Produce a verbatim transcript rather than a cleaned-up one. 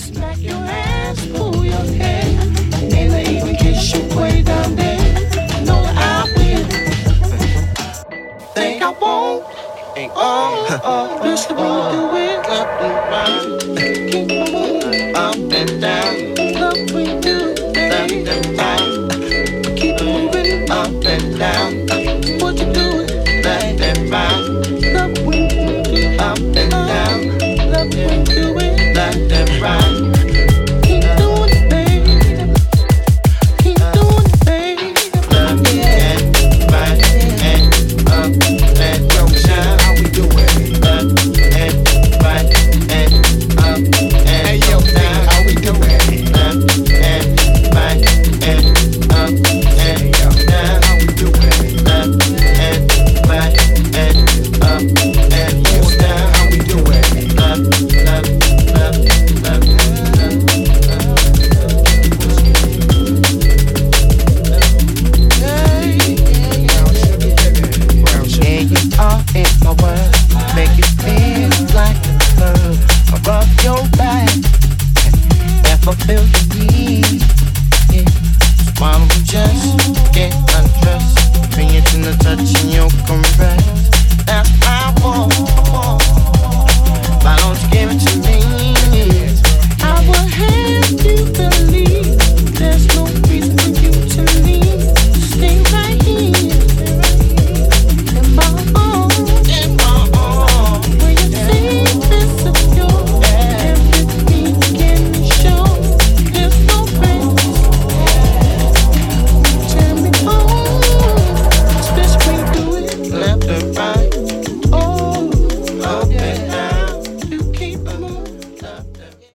Smack your ass, pull your hair, and I even kiss you way down there. Know that I win. Think I won't. Oh, oh, this the way we do it. Up and round, keep moving, up and down. Love we do, left and right. Keep moving, up and down. What you doing? Left and right. Love we do, up and down. Love we do it, left and right. Keep doing it, baby. Keep doing it, baby. Love and right and up and down. How we do it? Left and right and up and hey, yo, down. How we do it? Left and right and up and down. How we do it? Left and right and up and down. How we do it? Left, left, left, left, left, yeah, you are in my world, make it feel like a bird. I rub your back, if I feel the need, yeah. Why don't we just get undressed, bring it in the touch and your caress. That's my want, why don't you give it to me? I will have you believe there's no reason for you to leave. Stay right here. In my arms, in my arms, where you safe and secure. Everything can be shown. There's no risk. Tell me, oh, it's best we do it left and right. Oh, up and down. You keep moving.